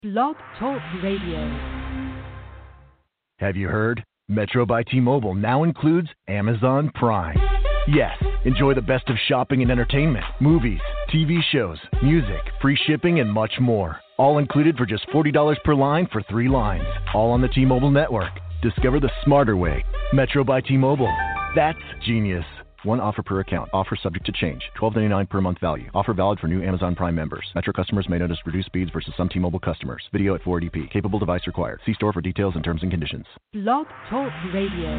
Blog Talk Radio. Have you heard? Metro by T-Mobile now includes Amazon Prime. Yes, enjoy the best of shopping and entertainment, movies, TV shows, music, free shipping, and much more. All included for just $40 per line for 3 lines. All on the T-Mobile network. Discover the smarter way. Metro by T-Mobile. That's genius. One offer per account. Offer subject to change. $12.99 per month value. Offer valid for new Amazon Prime members. Metro customers may notice reduced speeds versus some T-Mobile customers. Video at 480p. Capable device required. See store for details and terms and conditions. Blog Talk Radio.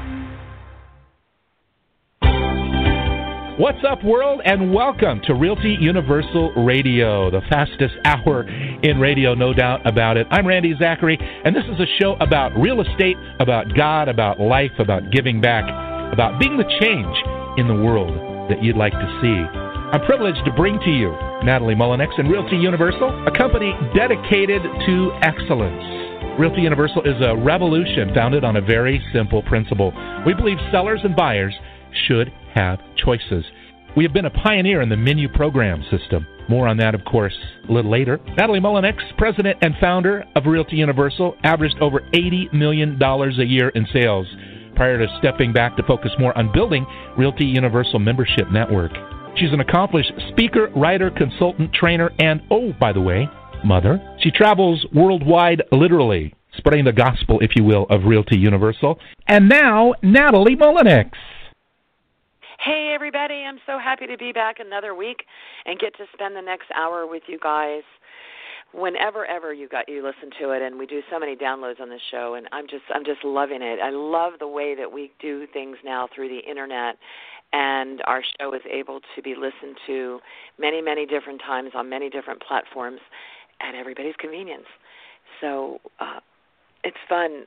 What's up, world, and welcome to Realty Universal Radio, the fastest hour in radio, no doubt about it. I'm Randy Zachary, and this is a show about real estate, about God, about life, about giving back, about being the change in the world that you'd like to see. I'm privileged to bring to you Natalie Mullinex and Realty Universal, a company dedicated to excellence. Realty Universal is a revolution founded on a very simple principle. We believe sellers and buyers should have choices. We have been a pioneer in the menu program system. More on that, of course, a little later. Natalie Mullinex, president and founder of Realty Universal, averaged over $80 million a year in sales prior to stepping back to focus more on building Realty Universal membership network. She's an accomplished speaker, writer, consultant, trainer, and, oh, by the way, mother. She travels worldwide, literally, spreading the gospel, if you will, of Realty Universal. And now, Natalie Mullinex. Hey, everybody. I'm so happy to be back another week and get to spend the next hour with you guys whenever you listen to it. And we do so many downloads on this show, and I'm just loving it. I love the way that we do things now through the internet, and our show is able to be listened to many, many different times on many different platforms at everybody's convenience. So it's fun.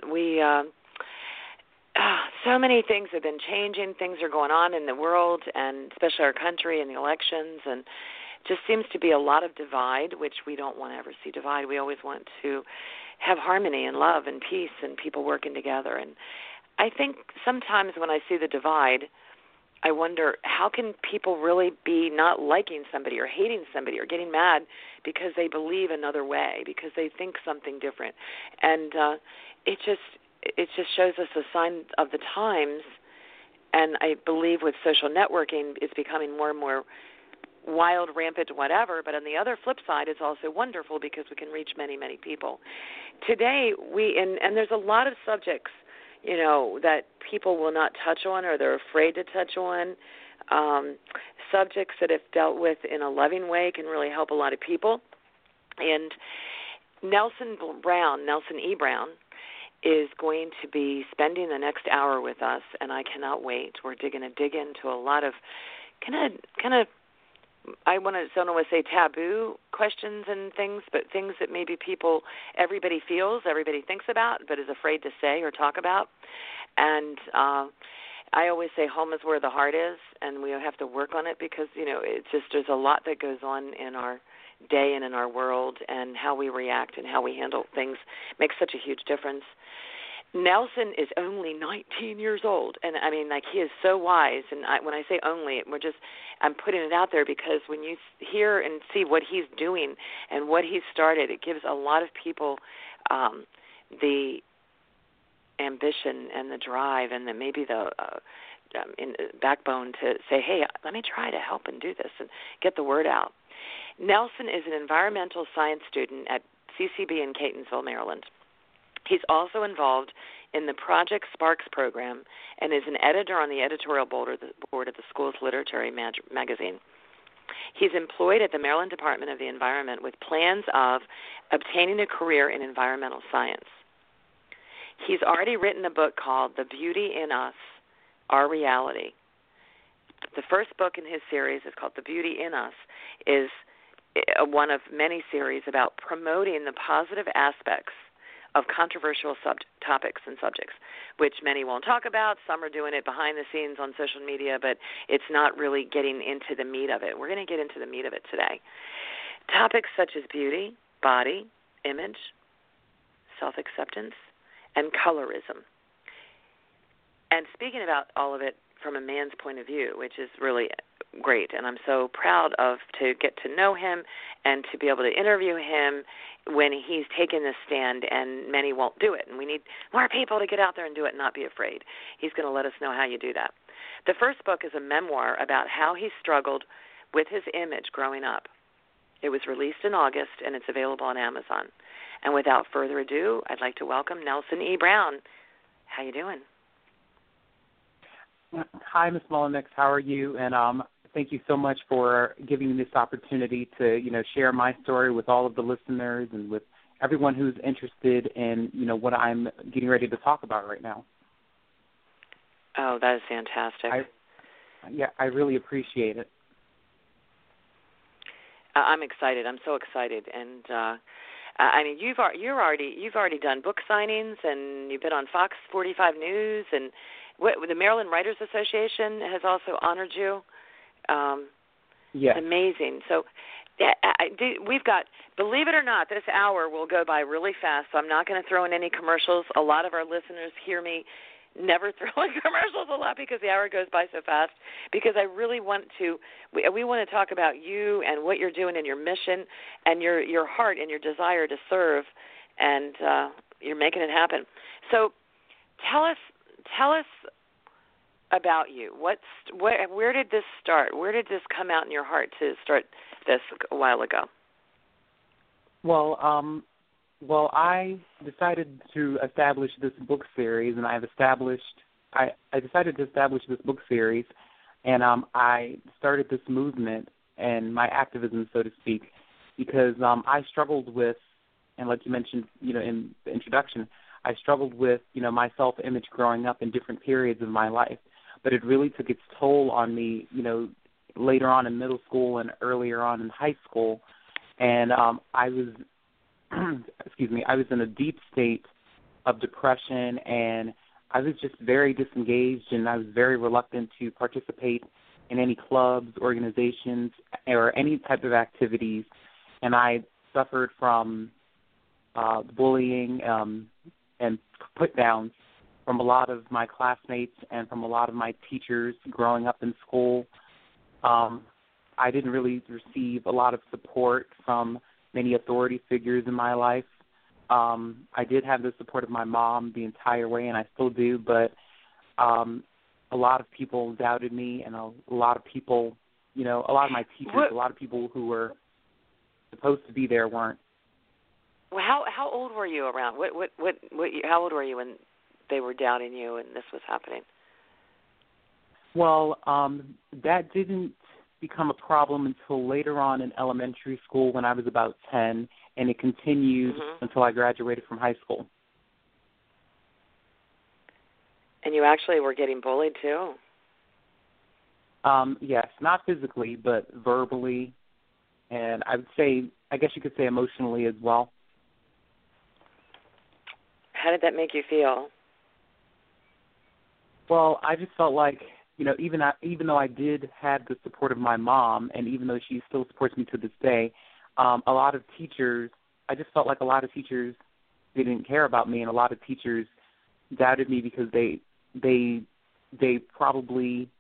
So many things have been changing. Things are going on in the world, and especially our country and the elections, and just seems to be a lot of divide, which we don't want to ever see divide. We always want to have harmony and love and peace and people working together. And I think sometimes when I see the divide, I wonder, how can people really be not liking somebody or hating somebody or getting mad because they believe another way, because they think something different? And it just shows us a sign of the times, and I believe with social networking it's becoming more and more wild, rampant, whatever, but on the other flip side it's also wonderful because we can reach many, many people. Today, and there's a lot of subjects, that people will not touch on or they're afraid to touch on. Subjects that if dealt with in a loving way can really help a lot of people. And Nelson E. Brown, is going to be spending the next hour with us, and I cannot wait. We're going to dig into a lot of kind of I don't want to say taboo questions and things, but things that maybe everybody feels, everybody thinks about, but is afraid to say or talk about. And I always say home is where the heart is, and we have to work on it because, there's a lot that goes on in our day and in our world, and how we react and how we handle things makes such a huge difference. Nelson is only 19 years old, and I mean, he is so wise. And when I say only, I'm putting it out there because when you hear and see what he's doing and what he's started, it gives a lot of people the ambition and the drive and maybe the backbone to say, hey, let me try to help and do this and get the word out. Nelson is an environmental science student at CCB in Catonsville, Maryland. He's also involved in the Project Sparks program and is an editor on the editorial board of the school's literary magazine. He's employed at the Maryland Department of the Environment with plans of obtaining a career in environmental science. He's already written a book called The Beauty in Us, Our Reality. The first book in his series is called The Beauty in Us, is one of many series about promoting the positive aspects of controversial topics and subjects, which many won't talk about. Some are doing it behind the scenes on social media, but it's not really getting into the meat of it. We're going to get into the meat of it today. Topics such as beauty, body, image, self-acceptance, and colorism. And speaking about all of it, from a man's point of view, which is really great. And I'm so proud to get to know him and to be able to interview him when he's taken this stand, and many won't do it. And we need more people to get out there and do it and not be afraid. He's going to let us know how you do that. The first book is a memoir about how he struggled with his image growing up. It was released in August, and it's available on Amazon. And without further ado, I'd like to welcome Nelson E. Brown. How you doing? Hi, Ms. Mullenix. How are you? And thank you so much for giving me this opportunity to, share my story with all of the listeners and with everyone who's interested in, what I'm getting ready to talk about right now. Oh, that is fantastic. I really appreciate it. I'm excited. I'm so excited, and I mean, you've already done book signings, and you've been on Fox 45 News, and the Maryland Writers Association has also honored you. Yes. It's amazing. So, we've got, believe it or not, this hour will go by really fast. So I'm not going to throw in any commercials. A lot of our listeners hear me never throw in commercials a lot because the hour goes by so fast, because I really want to, we want to talk about you and what you're doing and your mission and your heart and your desire to serve, and you're making it happen. So tell us about you. Where did this start? Where did this come out in your heart to start this a while ago? Well, I decided to establish this book series, and I decided to establish this book series, and I started this movement and my activism, so to speak, because I struggled with, and like you mentioned, in the introduction, I struggled with, my self-image growing up in different periods of my life, but it really took its toll on me, later on in middle school and earlier on in high school, and I was in a deep state of depression, and I was just very disengaged, and I was very reluctant to participate in any clubs, organizations, or any type of activities, and I suffered from bullying and put-downs from a lot of my classmates and from a lot of my teachers growing up in school. I didn't really receive a lot of support from many authority figures in my life. I did have the support of my mom the entire way, and I still do, but a lot of people doubted me, and a lot of people, a lot of my teachers, a lot of people who were supposed to be there weren't. Well, how old were you around? How old were you when they were doubting you and this was happening? Well, that didn't become a problem until later on in elementary school when I was about 10, and it continued until I graduated from high school. And you actually were getting bullied too? Yes, not physically, but verbally, and I guess you could say emotionally as well. How did that make you feel? Well, I just felt like, even though I did have the support of my mom, and even though she still supports me to this day, I just felt like a lot of teachers didn't care about me, and a lot of teachers doubted me because they probably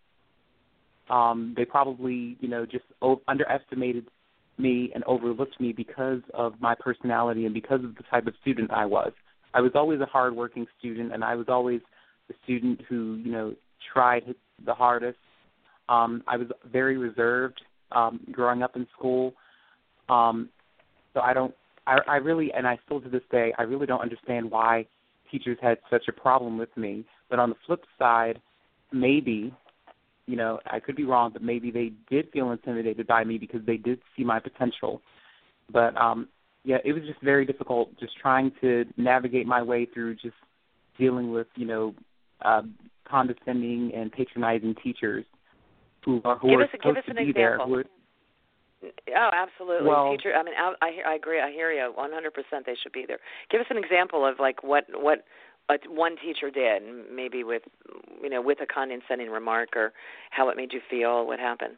just underestimated me and overlooked me because of my personality and because of the type of student I was. I was always a hardworking student, and I was always the student who, tried the hardest. I was very reserved growing up in school. So I really, and I still to this day, I really don't understand why teachers had such a problem with me. But on the flip side, maybe, I could be wrong, but maybe they did feel intimidated by me because they did see my potential. But, it was just very difficult just trying to navigate my way through just dealing with, condescending and patronizing teachers who are supposed to be there. Oh, absolutely. Well, teacher. I mean, I agree. I hear you 100%. They should be there. Give us an example of like what one teacher did, maybe with a condescending remark, or how it made you feel. What happened?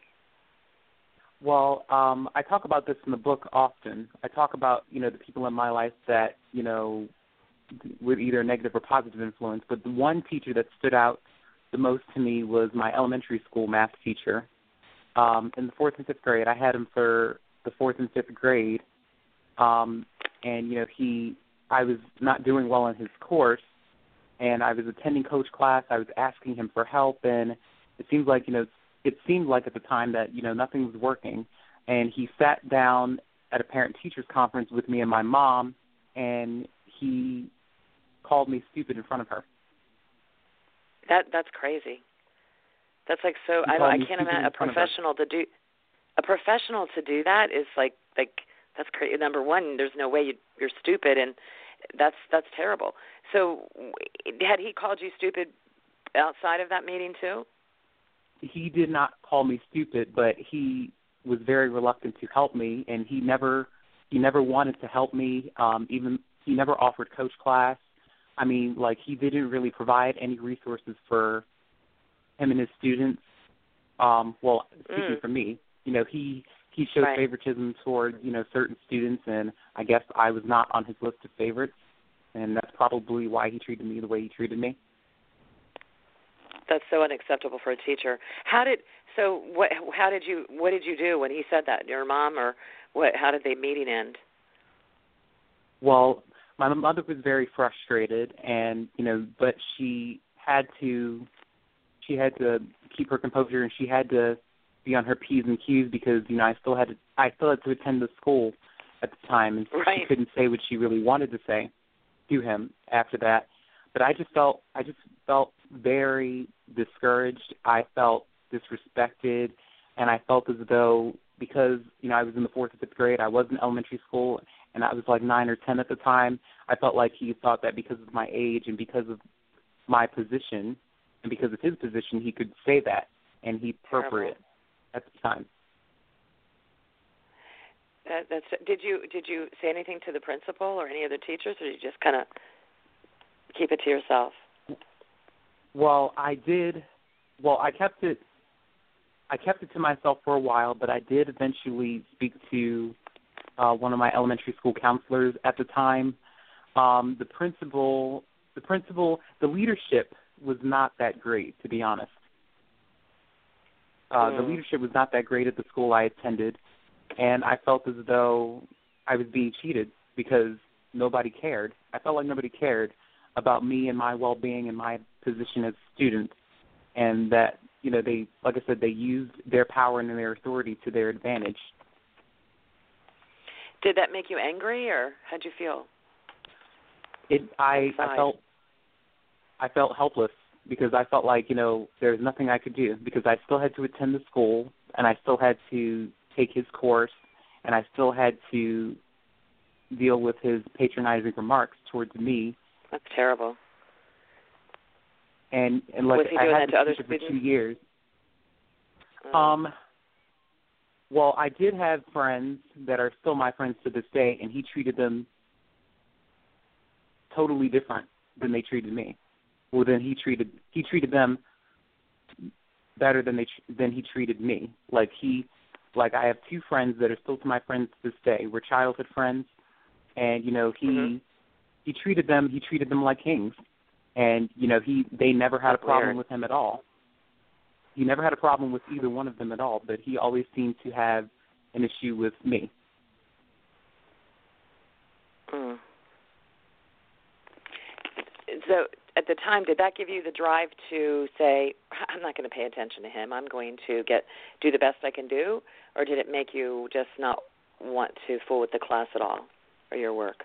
Well, I talk about this in the book often. I talk about the people in my life that with either negative or positive influence. But the one teacher that stood out the most to me was my elementary school math teacher. In the 4th and 5th grade, I had him for the 4th and 5th grade, and I was not doing well in his course, and I was attending coach class. I was asking him for help, and it seemed like at the time that nothing was working. And he sat down at a parent-teachers conference with me and my mom, and he called me stupid in front of her. That's crazy. That's like so. I can't imagine a professional to do that is like that's crazy. Number one, there's no way you're stupid, and that's terrible. So, had he called you stupid outside of that meeting too? He did not call me stupid, but he was very reluctant to help me, and he never wanted to help me. Even he never offered coach class. I mean, like, he didn't really provide any resources for him and his students. Speaking for me, he showed favoritism toward, certain students, and I guess I was not on his list of favorites, and that's probably why he treated me the way he treated me. That's so unacceptable for a teacher. What did you do when he said that? Your mom, or what? How did the meeting end? Well, my mother was very frustrated, and but she had to keep her composure, and she had to be on her P's and Q's because I still had to attend the school at the time, and she couldn't say what she really wanted to say to him after that. But I just felt very discouraged. I felt disrespected, and I felt as though because I was in the 4th or 5th grade, I was in elementary school, and I was like 9 or 10 at the time. I felt like he thought that because of my age and because of my position and because of his position, he could say that, and he preferred it at the time. Did you say anything to the principal or any other teachers, or did you just kind of keep it to yourself? Well, I did. Well, I kept it to myself for a while, but I did eventually speak to one of my elementary school counselors at the time. The principal, the leadership was not that great, to be honest. The leadership was not that great at the school I attended, and I felt as though I was being cheated because nobody cared. I felt like nobody cared about me and my well-being and my position as a student, and that, they, like I said, they used their power and their authority to their advantage. Did that make you angry, or how'd you feel? I felt helpless because I felt like, there was nothing I could do because I still had to attend the school, and I still had to take his course, and I still had to deal with his patronizing remarks towards me. That's terrible. And like, was he doing that to other students? For 2 years. Well, I did have friends that are still my friends to this day, and he treated them totally different than they treated me. Well, then he treated them better than he treated me. Like I have 2 friends that are still to my friends to this day. We're childhood friends, and he treated them like kings, and they never had a problem with him at all. He never had a problem with either one of them at all, but he always seemed to have an issue with me. So at the time, did that give you the drive to say, I'm not going to pay attention to him, I'm going to do the best I can do, or did it make you just not want to fool with the class at all or your work?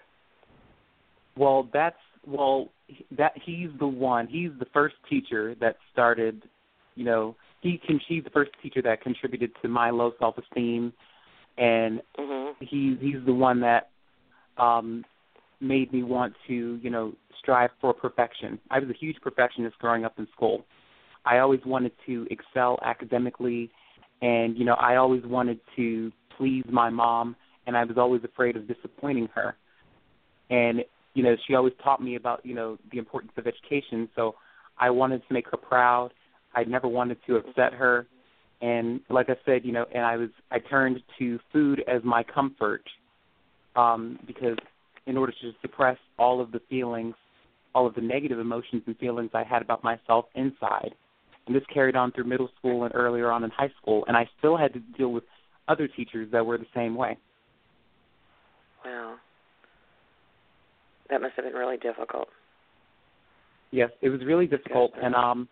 He's the first teacher that started, he's the first teacher that contributed to my low self-esteem, and he's the one that made me want to, strive for perfection. I was a huge perfectionist growing up in school. I always wanted to excel academically, and, I always wanted to please my mom, and I was always afraid of disappointing her. And, she always taught me about, the importance of education, so I wanted to make her proud. I never wanted to upset her. And like I said, and I turned to food as my comfort because in order to suppress all of the feelings, all of the negative emotions and feelings I had about myself inside. And this carried on through middle school and earlier on in high school, and I still had to deal with other teachers that were the same way. Wow. That must have been really difficult. Yes, it was really difficult, and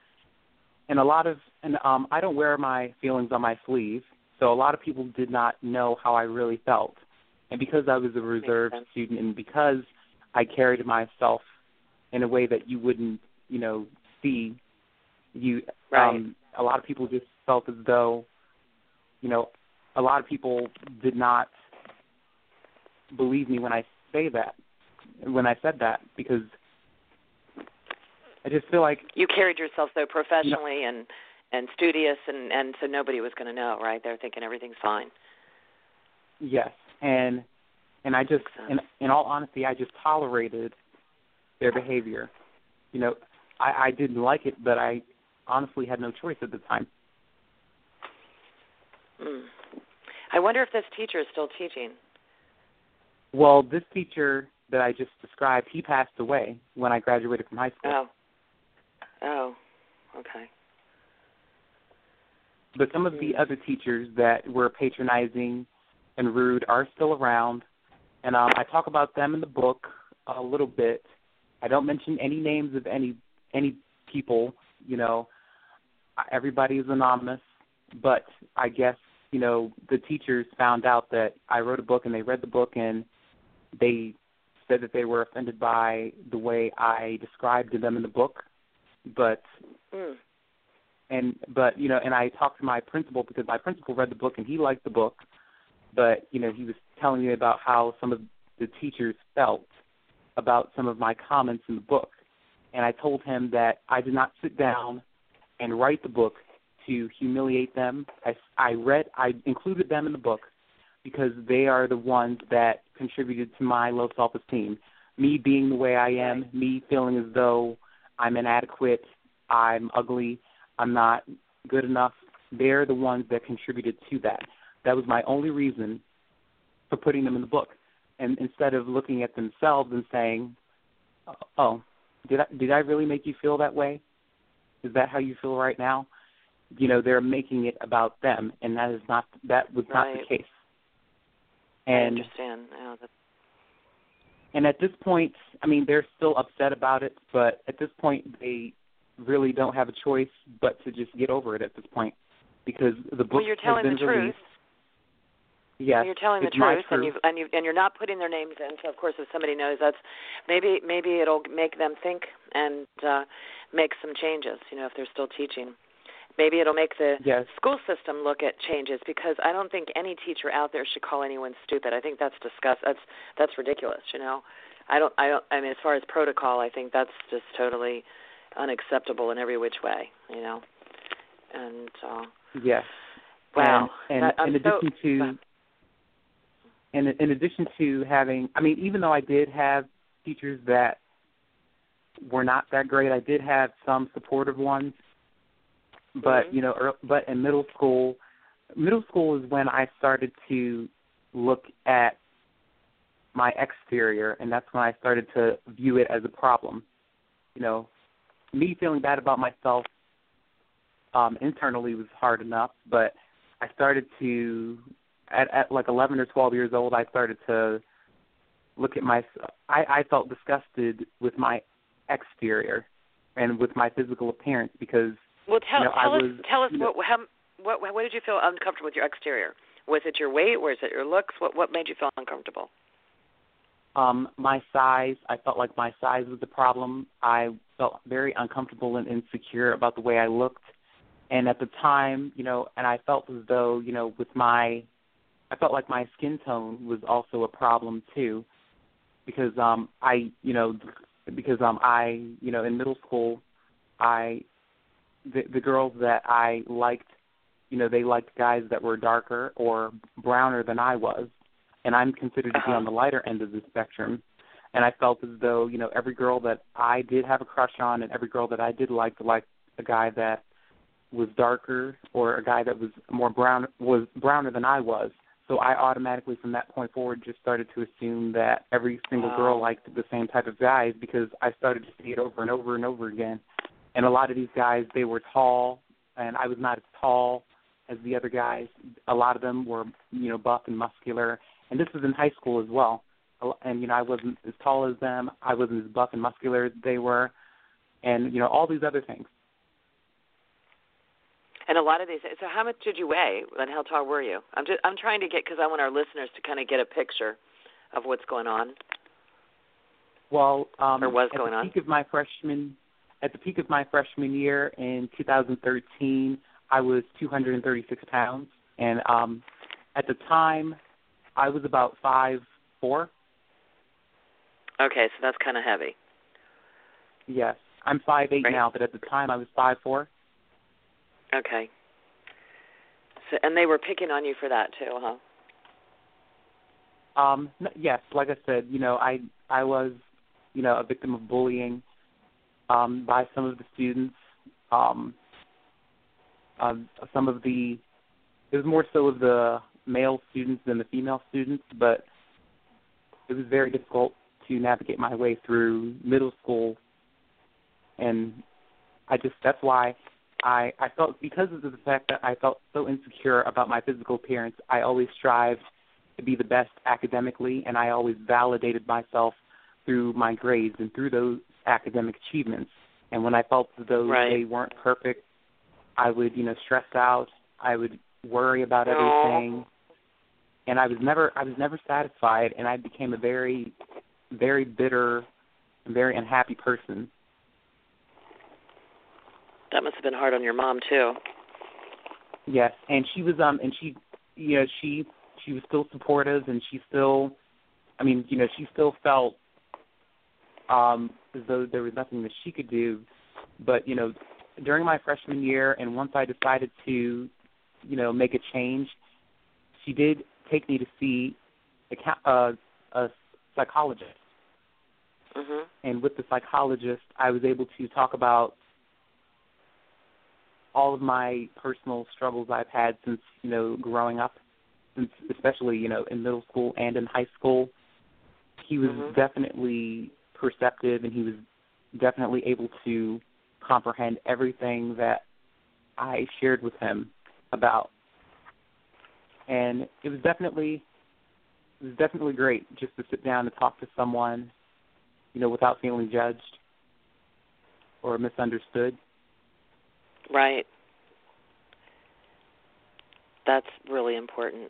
I don't wear my feelings on my sleeve, so a lot of people did not know how I really felt. And because I was a reserved student, and because I carried myself in a way that you wouldn't, see, right. A lot of people just felt as though, a lot of people did not believe me when I said that, because I just feel like you carried yourself so professionally and studious, and so nobody was going to know, right? They're thinking everything's fine. Yes, and I just, in all honesty, I just tolerated their behavior. I didn't like it, but I honestly had no choice at the time. I wonder if this teacher is still teaching. Well, this teacher that I just described, he passed away when I graduated from high school. Oh, okay. But some of the other teachers that were patronizing and rude are still around, and I talk about them in the book a little bit. I don't mention any names of any people, Everybody is anonymous, but I guess, the teachers found out that I wrote a book, and they read the book, and they said that they were offended by the way I described to them in the book. But and I talked to my principal, because my principal read the book and he liked the book, but he was telling me about how some of the teachers felt about some of my comments in the book, and I told him that I did not sit down and write the book to humiliate them. I included them in the book because they are the ones that contributed to my low self-esteem. Me being the way I am, me feeling as though I'm inadequate, I'm ugly, I'm not good enough, they're the ones that contributed to that. That was my only reason for putting them in the book. And instead of looking at themselves and saying, oh, did I really make you feel that way? Is that how you feel right now? They're making it about them, and that was not the case. And, I understand. And at this point, they're still upset about it, but at this point they really don't have a choice but to just get over it at this point, because the book you're telling has been the truth. released. Yes, you're telling the truth, and you're not putting their names in. So of course, if somebody knows, that's maybe it'll make them think and make some changes. If they're still teaching, maybe it'll make the school system look at changes, because I don't think any teacher out there should call anyone stupid. I think that's that's ridiculous. I mean, as far as protocol, I think that's just totally unacceptable in every which way. And yes. Wow. And in addition to having, even though I did have teachers that were not that great, I did have some supportive ones. But but in middle school is when I started to look at my exterior, and that's when I started to view it as a problem. Me feeling bad about myself internally was hard enough, but I started to, at like 11 or 12 years old, I started to look at I felt disgusted with my exterior and with my physical appearance, because tell us what did you feel uncomfortable with your exterior? Was it your weight? Was it your looks? What made you feel uncomfortable? My size. I felt like my size was the problem. I felt very uncomfortable and insecure about the way I looked. And at the time, and I felt as though, I felt like my skin tone was also a problem too, because in middle school, the girls that I liked, they liked guys that were darker or browner than I was, and I'm considered to be on the lighter end of the spectrum. And I felt as though, every girl that I did have a crush on and every girl that I did like a guy that was darker or a guy that was browner than I was. So I automatically, from that point forward, just started to assume that every single girl liked the same type of guys, because I started to see it over and over and over again. And a lot of these guys, they were tall, and I was not as tall as the other guys. A lot of them were, buff and muscular, and this was in high school as well. And, I wasn't as tall as them. I wasn't as buff and muscular as they were, and, all these other things. And a lot of these. So how much did you weigh, and how tall were you? I'm trying to get, because I want our listeners to kind of get a picture of what's going on. Well, or was going on. At the peak of my freshman year in 2013, I was 236 pounds, and at the time, I was about 5'4". Okay, so that's kind of heavy. Yes, I'm 5'8" now, but at the time I was 5'4". Okay. So, and they were picking on you for that too, huh? Yes, like I said, I was, a victim of bullying by some of the students. It was more so of the male students than the female students, but it was very difficult to navigate my way through middle school, and that's why I felt, because of the fact that I felt so insecure about my physical appearance, I always strived to be the best academically, and I always validated myself through my grades and through those academic achievements. And when I felt as though they weren't perfect, I would, stress out. I would worry about everything, and I was never satisfied, and I became a very, very bitter, very unhappy person. That must have been hard on your mom too. Yes, and she was she was still supportive, and she still felt as though there was nothing that she could do. But during my freshman year, and once I decided to make a change, she did take me to see a psychologist. Mm-hmm. And with the psychologist, I was able to talk about all of my personal struggles I've had since, growing up, especially, in middle school and in high school. He was definitely perceptive, and he was definitely able to comprehend everything that I shared with him about. And it was definitely great just to sit down and talk to someone, without feeling judged or misunderstood. Right. That's really important.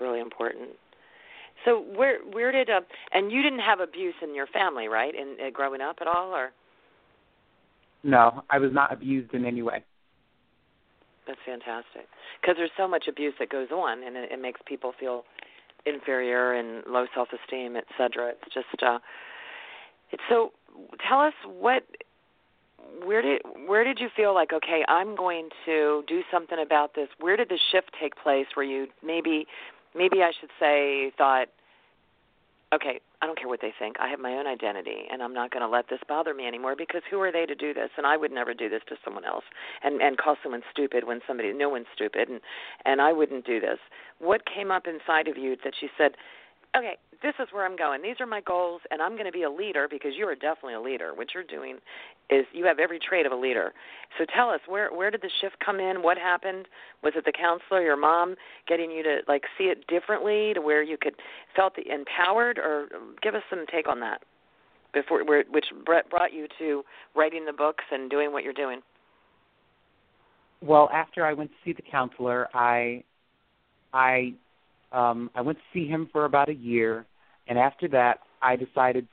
So where did and you didn't have abuse in your family, right? In growing up at all, or? No, I was not abused in any way. That's fantastic, because there's so much abuse that goes on, and it makes people feel inferior and low self-esteem, et cetera. It's just so. Tell us where did you feel like, okay, I'm going to do something about this? Where did the shift take place where you maybe I should say thought, okay, I don't care what they think. I have my own identity, and I'm not going to let this bother me anymore, because who are they to do this? And I would never do this to someone else and call someone stupid when no one's stupid, and I wouldn't do this. What came up inside of you that you said, okay, this is where I'm going. These are my goals, and I'm going to be a leader, because you are definitely a leader. What you're doing is you have every trait of a leader. So tell us, where did the shift come in? What happened? Was it the counselor, your mom, getting you to see it differently, to where you felt empowered, or give us some take on that which brought you to writing the books and doing what you're doing? Well, after I went to see the counselor, I went to see him for about a year, and after that, I decided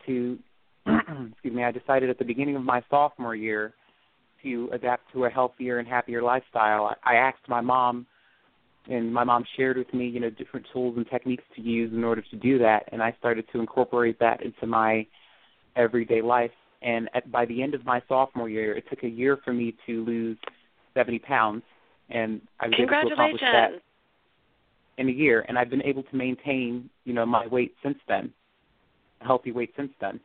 at the beginning of my sophomore year to adapt to a healthier and happier lifestyle. I asked my mom, and my mom shared with me, different tools and techniques to use in order to do that, and I started to incorporate that into my everyday life. And by the end of my sophomore year, it took a year for me to lose 70 pounds, and I was able to accomplish that in a year, and I've been able to maintain, my weight since then, a healthy weight since then.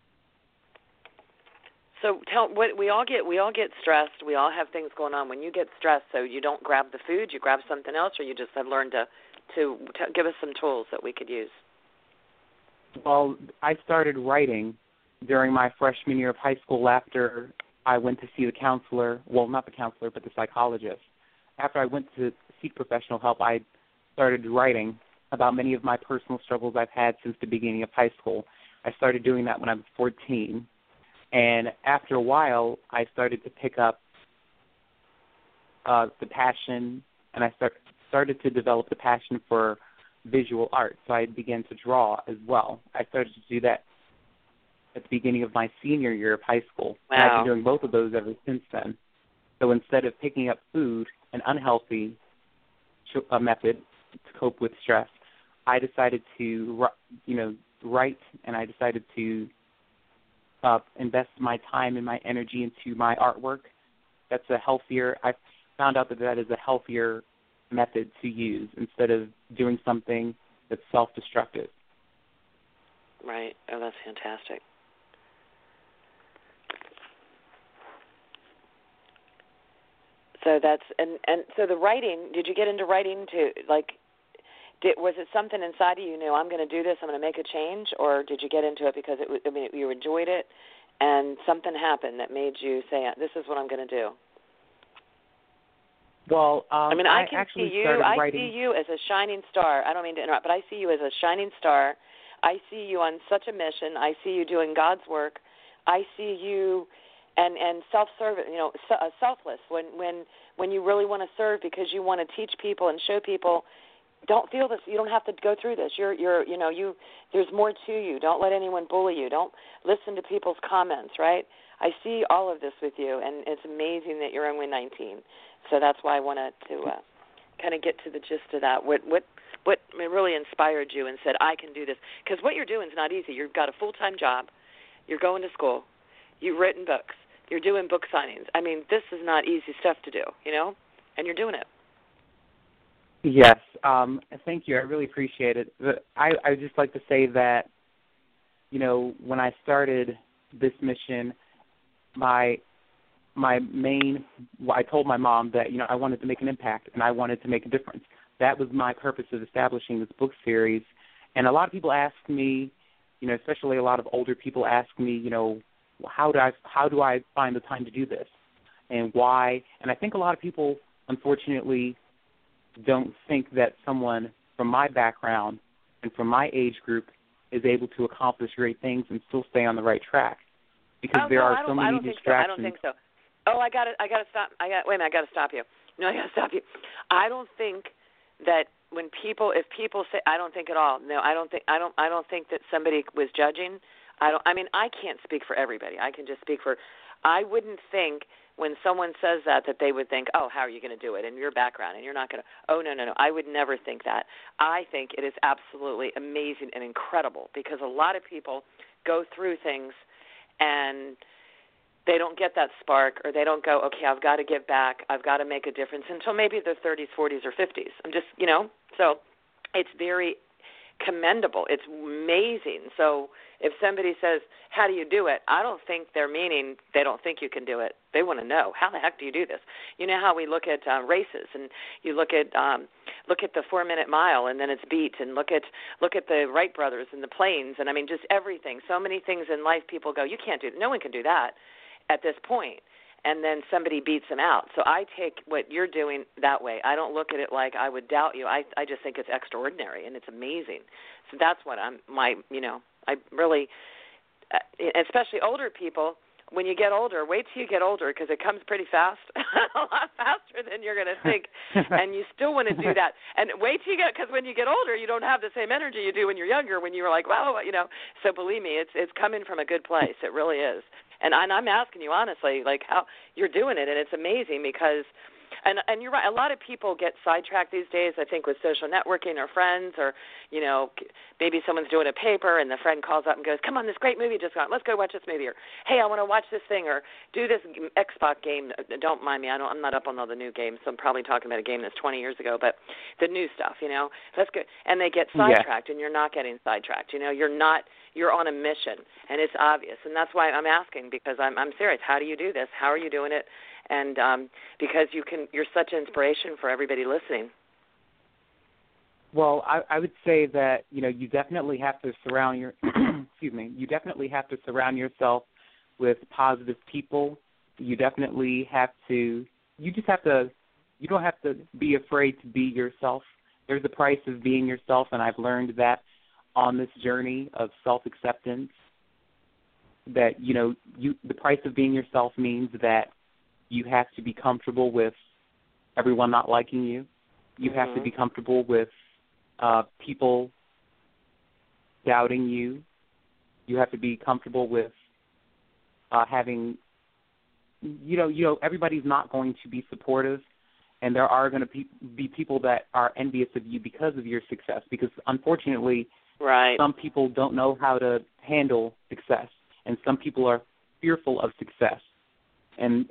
So we all get stressed. We all have things going on. When you get stressed, so you don't grab the food, you grab something else, or you just have learned to give us some tools that we could use. Well, I started writing during my freshman year of high school after I went to see the counselor. Well, not the counselor, but the psychologist. after I went to seek professional help, I started writing about many of my personal struggles I've had since the beginning of high school. I started doing that when I was 14. And after a while, I started to pick up the passion, and I started to develop the passion for visual art. So I began to draw as well. I started to do that at the beginning of my senior year of high school. Wow. And I've been doing both of those ever since then. So instead of picking up food, an unhealthy method to cope with stress, I decided to, write, and I decided to invest my time and my energy into my artwork. I found out that is a healthier method to use instead of doing something that's self-destructive. Right. Oh, that's fantastic. So that's and so the writing. Did you get into writing to was it something inside of you knew I'm going to do this, I'm going to make a change, or did you get into it because you enjoyed it and something happened that made you say this is what I'm going to do? Well, I can see you. I see you as a shining star. I don't mean to interrupt, but I see you as a shining star. I see you on such a mission. I see you doing God's work. I see you and self-service, selfless when you really want to serve because you want to teach people and show people. Don't feel this. You don't have to go through this. There's more to you. Don't let anyone bully you. Don't listen to people's comments, right? I see all of this with you, and it's amazing that you're only 19. So that's why I wanted to kind of get to the gist of that. What really inspired you and said, I can do this? Because what you're doing is not easy. You've got a full-time job. You're going to school. You've written books. You're doing book signings. I mean, this is not easy stuff to do, and you're doing it. Yes, thank you. I really appreciate it. I would just like to say that, when I started this mission, I told my mom that, I wanted to make an impact and I wanted to make a difference. That was my purpose of establishing this book series. And a lot of people ask me, especially a lot of older people ask me, how do I find the time to do this and why? And I think a lot of people, unfortunately, don't think that someone from my background and from my age group is able to accomplish great things and still stay on the right track because there are so many distractions. I don't think so. Oh, I got to stop. I got to stop you. No, I got to stop you. I don't think that if people say, I don't think at all. No, I don't think that somebody was judging. I can't speak for everybody. I can just speak for. I wouldn't think when someone says that they would think, oh, how are you going to do it in your background? And you're not going to, oh, no. I would never think that. I think it is absolutely amazing and incredible because a lot of people go through things and they don't get that spark or they don't go, okay, I've got to give back. I've got to make a difference until maybe their 30s, 40s, or 50s. I'm just, so it's very commendable. It's amazing. So if somebody says, how do you do it? I don't think they're meaning they don't think you can do it. They want to know, how the heck do you do this? You know how we look at races and you look at the 4-minute mile and then it's beat and look at the Wright brothers and the planes and just everything. So many things in life people go, you can't do it. No one can do that at this point. And then somebody beats them out. So I take what you're doing that way. I don't look at it like I would doubt you. I just think it's extraordinary and it's amazing. So that's what I really, especially older people, when you get older, wait till you get older because it comes pretty fast, a lot faster than you're going to think, and you still want to do that. And wait till you because when you get older, you don't have the same energy you do when you're younger, when you were like, wow, So believe me, it's coming from a good place. It really is. And I'm asking you honestly, how you're doing it, and it's amazing because, and you're right, a lot of people get sidetracked these days, I think, with social networking or friends or, maybe someone's doing a paper and the friend calls up and goes, come on, this great movie just got, let's go watch this movie, or, hey, I want to watch this thing, or do this Xbox game. Don't mind me, I'm not up on all the new games, so I'm probably talking about a game that's 20 years ago, but the new stuff, let's go. And they get sidetracked, and you're not getting sidetracked. You're on a mission, and it's obvious. And that's why I'm asking, because I'm serious. How do you do this? How are you doing it? And because you're such an inspiration for everybody listening. Well, I would say that, you definitely have to surround you definitely have to surround yourself with positive people. You just have to you don't have to be afraid to be yourself. There's a price of being yourself, and I've learned that on this journey of self-acceptance, that, the price of being yourself means that you have to be comfortable with everyone not liking you. You have to be comfortable with people doubting you. You have to be comfortable with having, everybody's not going to be supportive, and there are going to be people that are envious of you because of your success, because unfortunately, some people don't know how to handle success, and some people are fearful of success. And,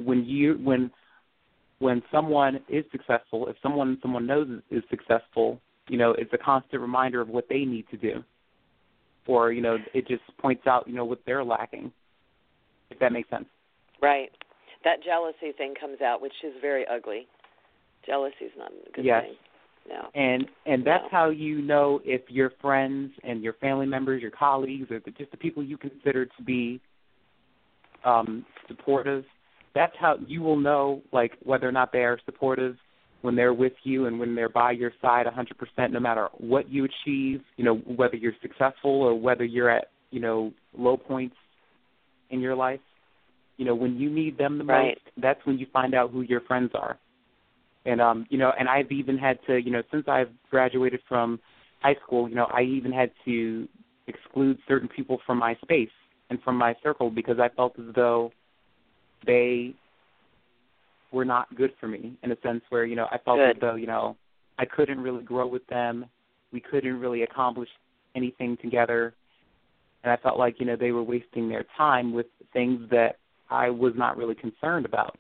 when someone is successful, if someone knows is successful, it's a constant reminder of what they need to do. Or, it just points out, what they're lacking, if that makes sense. Right. That jealousy thing comes out, which is very ugly. Jealousy is not a good thing. No. And that's how you know if your friends and your family members, your colleagues, or just the people you consider to be supportive, that's how you will know, like, whether or not they are supportive when they're with you and when they're by your side 100%, no matter what you achieve, whether you're successful or whether you're at, low points in your life. When you need them the most, that's when you find out who your friends are. And, and I've even had to, since I've graduated from high school, I even had to exclude certain people from my space and from my circle because I felt as though they were not good for me, in a sense where, I felt as though, I couldn't really grow with them. We couldn't really accomplish anything together. And I felt like, they were wasting their time with things that I was not really concerned about.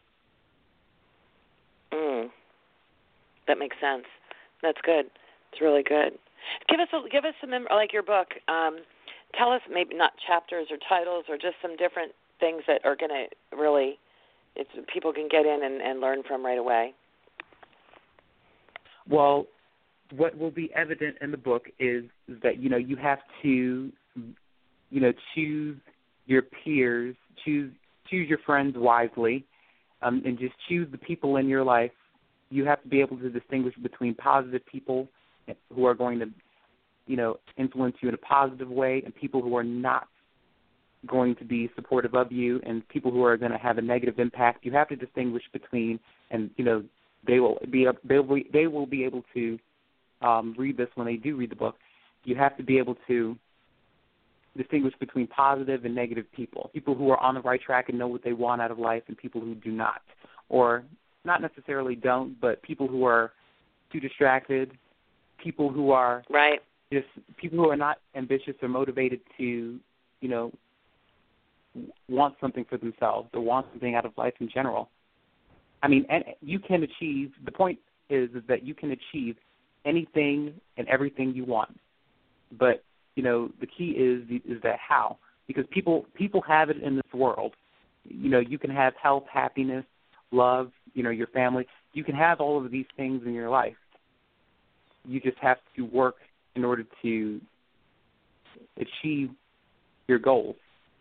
That makes sense. That's good. It's really good. Give us some, like your book. Tell us maybe not chapters or titles or just some different things that are going to really, people can get in and learn from right away. Well, what will be evident in the book is that, you have to, choose your peers, choose your friends wisely, and just choose the people in your life. You have to be able to distinguish between positive people who are going to, influence you in a positive way and people who are not going to be supportive of you and people who are going to have a negative impact. You have to distinguish between, and, they will be able to read this when they do read the book. You have to be able to distinguish between positive and negative people who are on the right track and know what they want out of life and people who do not, or not necessarily don't, but people who are too distracted, people who are just people who are not ambitious or motivated to, want something for themselves or want something out of life in general. I mean, and you can achieve, the point is that you can achieve anything and everything you want. But, the key is that how. Because people have it in this world. You can have health, happiness, love, your family. You can have all of these things in your life. You just have to work in order to achieve your goals.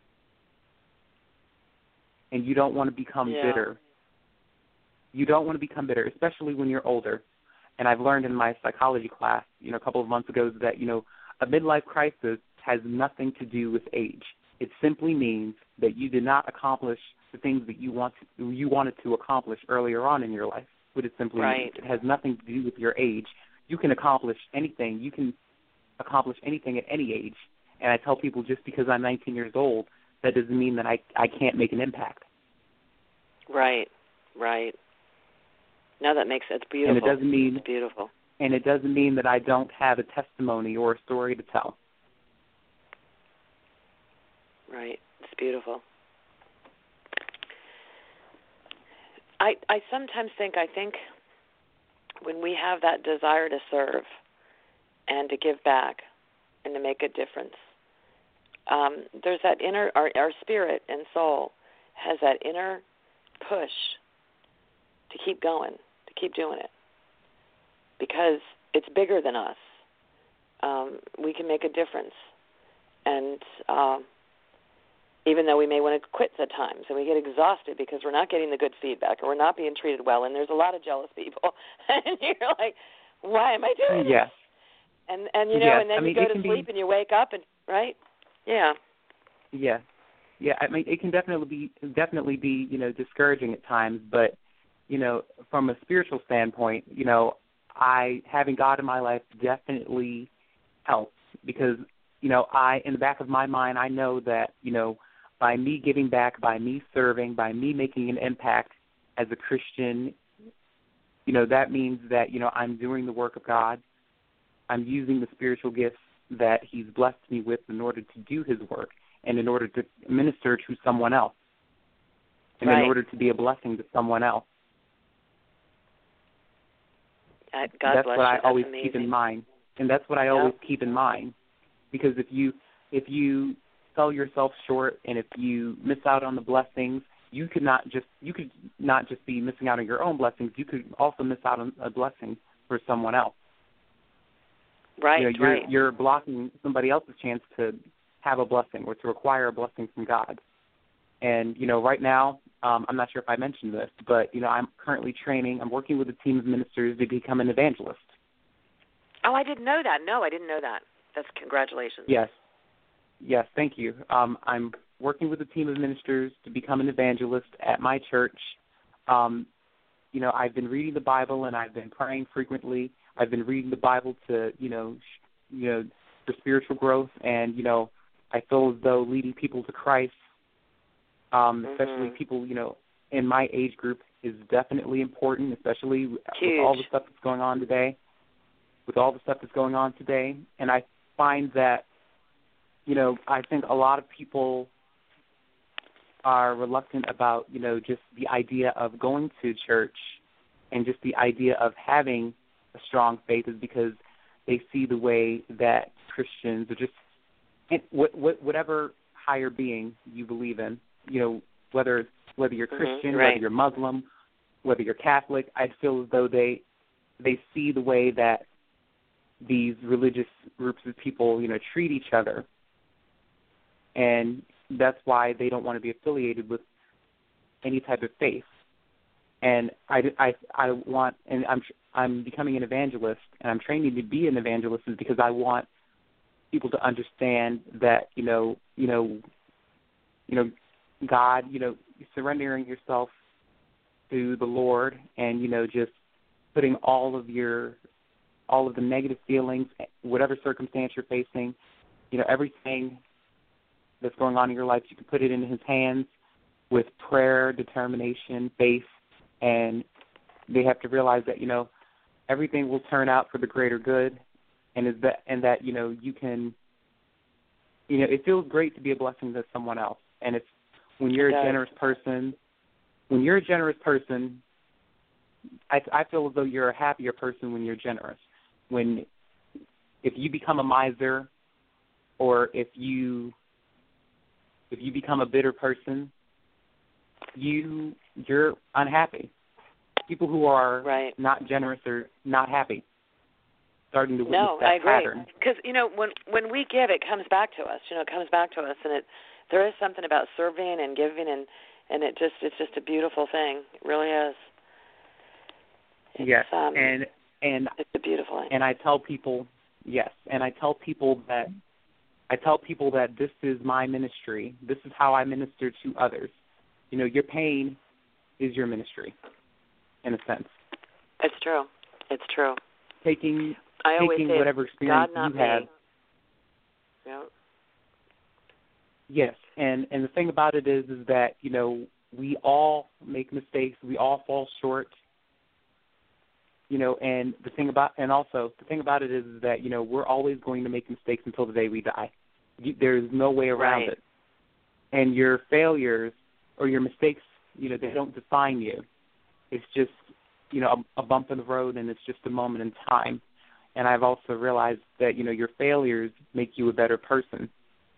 And you don't want to become bitter. You don't want to become bitter, especially when you're older. And I've learned in my psychology class, a couple of months ago that, a midlife crisis has nothing to do with age. It simply means that you did not accomplish the things that you wanted to accomplish earlier on in your life. What it simply means. It has nothing to do with your age. You can accomplish anything. You can accomplish anything at any age. And I tell people just because I'm 19 years old, that doesn't mean that I can't make an impact. Right. No, that makes sense. It's beautiful. And it doesn't mean it's beautiful. And it doesn't mean that I don't have a testimony or a story to tell. Right. It's beautiful. I sometimes think when we have that desire to serve and to give back and to make a difference, there's that inner, our spirit and soul has that inner push to keep going, to keep doing it, because it's bigger than us. We can make a difference. And even though we may want to quit at times, and we get exhausted because we're not getting the good feedback or we're not being treated well, and there's a lot of jealous people, and you're like, why am I doing this? Yes. And you know, yes. and then I mean, you go to sleep and you wake up and right? Yeah. Yeah. Yeah, I mean, it can definitely be, you know, discouraging at times, but, you know, from a spiritual standpoint, you know, having God in my life definitely helps because, you know, in the back of my mind, I know that, you know, by me giving back, by me serving, by me making an impact as a Christian, you know, that means that, you know, I'm doing the work of God. I'm using the spiritual gifts that He's blessed me with in order to do His work and in order to minister to someone else and right. in order to be a blessing to someone else. God that's bless what you. I That's always amazing. keep in mind. And that's what I always keep in mind. Because if you sell yourself short and if you miss out on the blessings, you could not just be missing out on your own blessings, you could also miss out on a blessing for someone else. Right, you know, right. You're blocking somebody else's chance to have a blessing or to acquire a blessing from God. And, you know, right now, I'm not sure if I mentioned this, but, you know, I'm currently I'm working with a team of ministers to become an evangelist. Oh, I didn't know that. No, I didn't know that. That's congratulations. Yes, thank you. I'm working with a team of ministers to become an evangelist at my church. You know, I've been reading the Bible and I've been praying frequently. I've been reading the Bible to, you know, for spiritual growth, and, you know, I feel as though leading people to Christ, especially people, you know, in my age group, is definitely important, especially with all the stuff that's going on today. And I find that, you know, I think a lot of people are reluctant about, you know, just the idea of going to church and just the idea of having a strong faith is because they see the way that Christians or just whatever higher being you believe in, you know, whether you're Christian, right. whether you're Muslim, whether you're Catholic, I feel as though they see the way that these religious groups of people, you know, treat each other, and that's why they don't want to be affiliated with any type of faith. And I want, and I'm becoming an evangelist, and I'm training to be an evangelist is because I want people to understand that, you know, God, you know, surrendering yourself to the Lord, and, you know, just putting all of the negative feelings, whatever circumstance you're facing, you know, everything that's going on in your life, you can put it in His hands with prayer, determination, faith, and they have to realize that, you know, everything will turn out for the greater good, and that you know, you can, you know, it feels great to be a blessing to someone else, and it's when you're a generous person. When you're a generous person, I feel as though you're a happier person when you're generous. If you become a miser, or if you become a bitter person, you're unhappy. People who are not generous are not happy. Starting to witness that pattern. Because, you know, when we give, it comes back to us. You know, it comes back to us, and there is something about serving and giving, and it's just a beautiful thing. It really is. Yes, and it's a beautiful thing. And I tell people, that this is my ministry. This is how I minister to others. You know, your pain is your ministry, in a sense. It's true. Taking say whatever experience God, not you have. Me. Yep. Yes, and the thing about it is that, you know, we all make mistakes. We all fall short. You know, and the thing about it is that, you know, we're always going to make mistakes until the day we die. There's no way around it. And your failures or your mistakes, you know, they don't define you. It's just, you know, a bump in the road, and it's just a moment in time. And I've also realized that, you know, your failures make you a better person.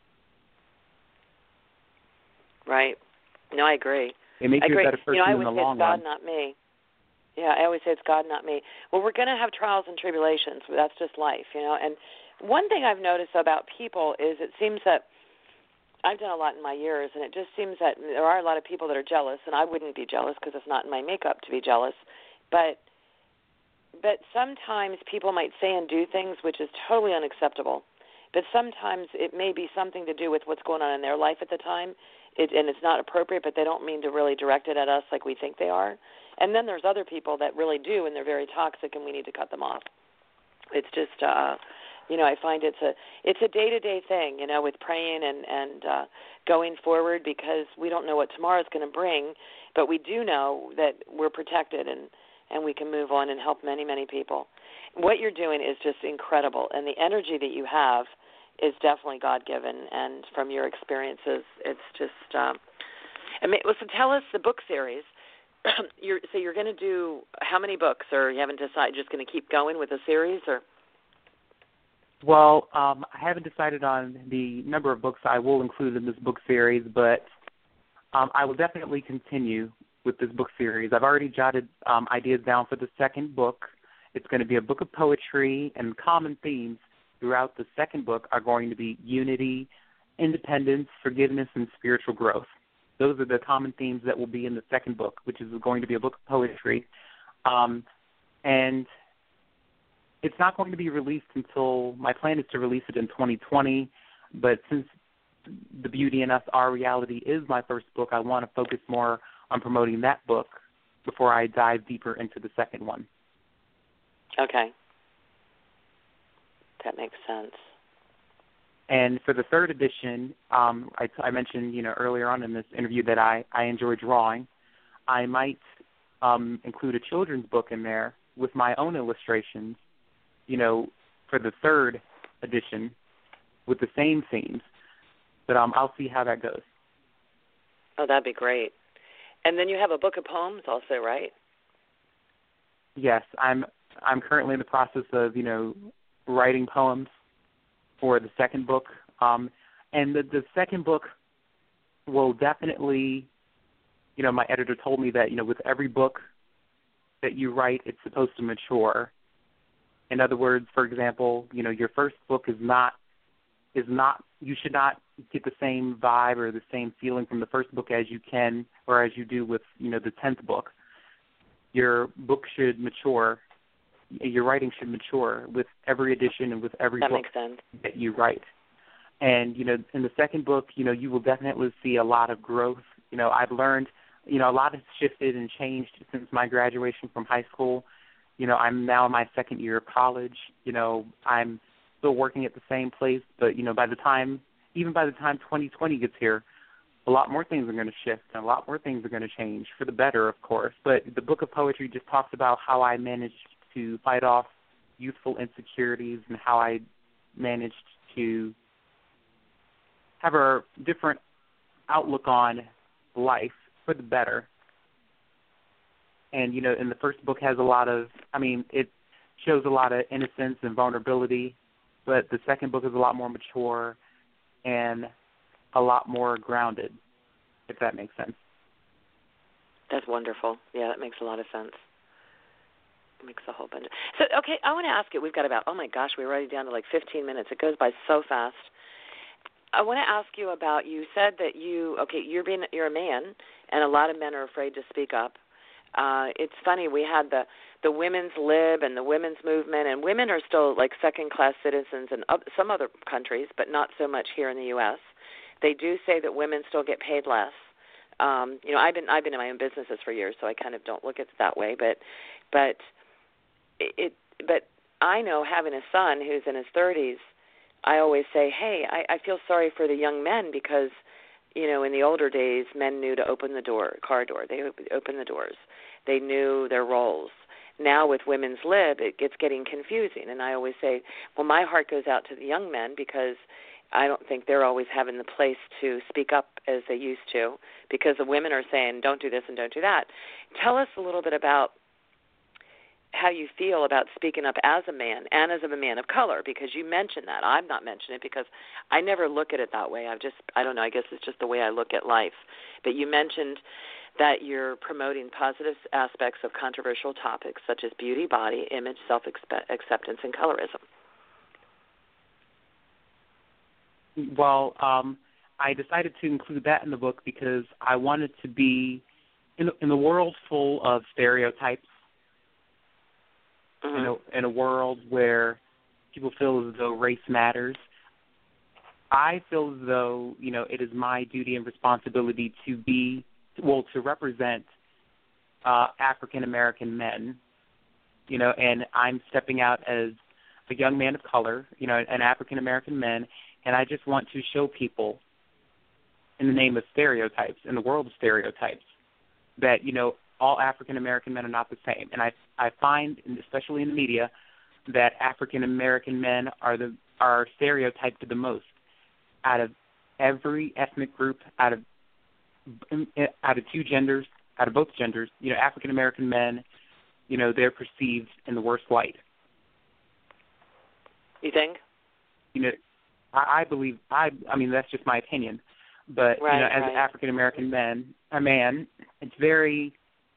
Right. No, I agree. They make you a better person in the long run. I always say it's God, not me. Yeah, I always say it's God, not me. Well, we're going to have trials and tribulations. That's just life, you know. And one thing I've noticed about people is it seems that I've done a lot in my years, and it just seems that there are a lot of people that are jealous, and I wouldn't be jealous because it's not in my makeup to be jealous. But sometimes people might say and do things which is totally unacceptable. But sometimes it may be something to do with what's going on in their life at the time, and it's not appropriate, but they don't mean to really direct it at us like we think they are. And then there's other people that really do, and they're very toxic, and we need to cut them off. It's just, I find it's a day-to-day thing, with praying and going forward, because we don't know what tomorrow's going to bring, but we do know that we're protected and we can move on and help many, many people. What you're doing is just incredible, and the energy that you have is definitely God-given, and from your experiences, it's just so tell us the book series. You're going to do how many books, or you haven't decided, just going to keep going with the series, or? Well, I haven't decided on the number of books I will include in this book series, but I will definitely continue with this book series. I've already jotted ideas down for the second book. It's going to be a book of poetry, and common themes throughout the second book are going to be unity, independence, forgiveness, and spiritual growth. Those are the common themes that will be in the second book, which is going to be a book of poetry. And it's not going to be released until, my plan is to release it in 2020, but since The Beauty in Us, Our Reality is my first book, I want to focus more on promoting that book before I dive deeper into the second one. Okay. That makes sense. And for the third edition, I mentioned, earlier on in this interview that I enjoy drawing. I might include a children's book in there with my own illustrations, for the third edition with the same themes. But I'll see how that goes. Oh, that'd be great. And then you have a book of poems also, right? Yes, I'm currently in the process of, writing poems for the second book. And the second book will definitely, my editor told me that, with every book that you write, it's supposed to mature. In other words, for example, your first book is not, you should not get the same vibe or the same feeling from the first book as you can or as you do with, the 10th book. Your book should mature. Your writing should mature with every edition and with every book that you write. And, in the second book, you will definitely see a lot of growth. I've learned, a lot has shifted and changed since my graduation from high school. I'm now in my second year of college. I'm still working at the same place, but, by the time 2020 gets here, a lot more things are going to shift and a lot more things are going to change for the better, of course. But the book of poetry just talks about how I managed to fight off youthful insecurities and how I managed to have a different outlook on life for the better. And, and the first book has it shows a lot of innocence and vulnerability, but the second book is a lot more mature and a lot more grounded, if that makes sense. That's wonderful. Yeah, that makes a lot of sense. It makes a whole bunch. So, okay, I want to ask you, we've got about, we're already down to 15 minutes. It goes by so fast. I want to ask you about, you said that you're a man, and a lot of men are afraid to speak up. It's funny, we had the women's lib and the women's movement, and women are still second-class citizens in some other countries, but not so much here in the U.S. They do say that women still get paid less. I've been in my own businesses for years, so I kind of don't look at it that way. But I know, having a son who's in his 30s, I always say, hey, I feel sorry for the young men because, in the older days, men knew to open the car door. They opened the doors. They knew their roles. Now with women's lib, it's getting confusing. And I always say, well, my heart goes out to the young men because I don't think they're always having the place to speak up as they used to, because the women are saying, don't do this and don't do that. Tell us a little bit about how you feel about speaking up as a man and as a man of color, because you mentioned that. I'm not mentioning it because I never look at it that way. I don't know, I guess it's just the way I look at life. But you mentioned that you're promoting positive aspects of controversial topics such as beauty, body, image, self-acceptance, and colorism. Well, I decided to include that in the book because I wanted to be in the world full of stereotypes. Mm-hmm. In a world where people feel as though race matters, I feel as though, it is my duty and responsibility to represent African American men, and I'm stepping out as a young man of color, an African American man, and I just want to show people, in the name of stereotypes, in the world of stereotypes, that, all African American men are not the same. And I find, especially in the media, that African American men are stereotyped the most out of every ethnic group, out of two genders, out of both genders. African American men, they're perceived in the worst light. You think? I believe. I mean, that's just my opinion. But as an African American man, it's very,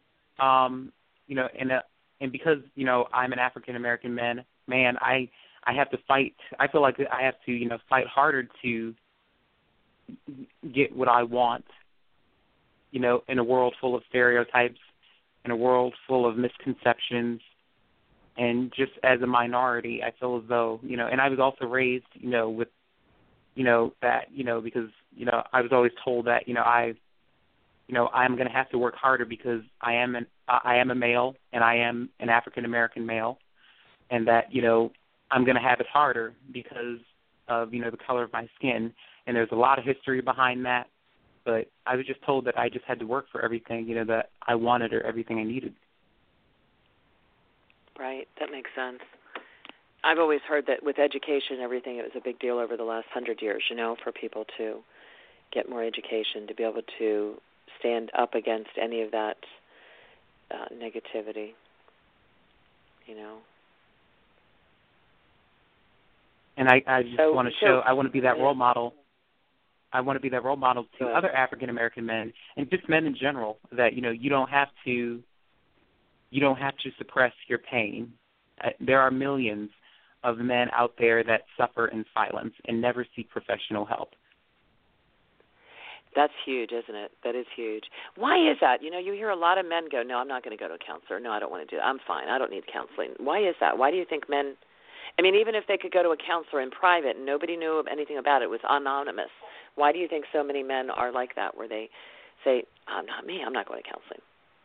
and because I'm an African American man, I have to fight. I feel like I have to fight harder to get what I want. In a world full of stereotypes, in a world full of misconceptions, and just as a minority, I feel as though and I was also raised with that because I was always told that I'm going to have to work harder because I am a male and I am an African American male, and that I'm going to have it harder because of the color of my skin. And there's a lot of history behind that, but I was just told that I just had to work for everything that I wanted or everything I needed. Right, that makes sense. I've always heard that with education and everything, it was a big deal over the last 100 years, for people to get more education, to be able to stand up against any of that negativity, And I just want to show, I want to be that role model. I want to be that role model to other African American men and just men in general that, you don't have to suppress your pain. There are millions of men out there that suffer in silence and never seek professional help. That's huge, isn't it? That is huge. Why is that? You hear a lot of men go, no, I'm not going to go to a counselor. No, I don't want to do that. I'm fine. I don't need counseling. Why is that? Why do you think men, even if they could go to a counselor in private and nobody knew anything about it, it was anonymous, why do you think so many men are like that, where they say, I'm not going to counseling?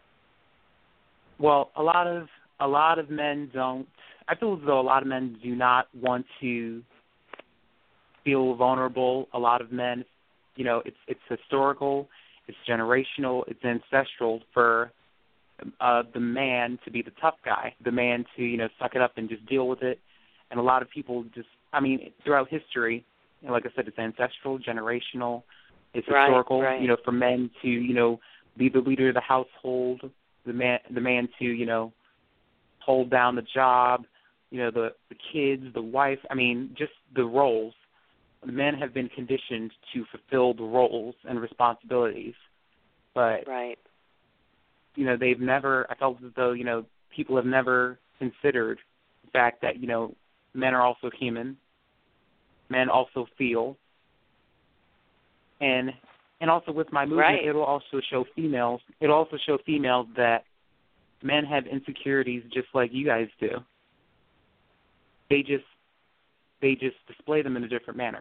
Well, a lot of men don't. I feel as though a lot of men do not want to feel vulnerable. A lot of men, it's historical, it's generational, it's ancestral for the man to be the tough guy, the man to suck it up and just deal with it. And a lot of people just, throughout history, like I said, it's ancestral, generational, it's historical. Right. For men to be the leader of the household, the man to hold down the job, the kids, the wife. Just the roles. The men have been conditioned to fulfill the roles and responsibilities, but they've never. I felt as though people have never considered the fact that men are also human. Men also feel, and also with my movement, it'll also show females. It'll also show females that men have insecurities just like you guys do. They just display them in a different manner.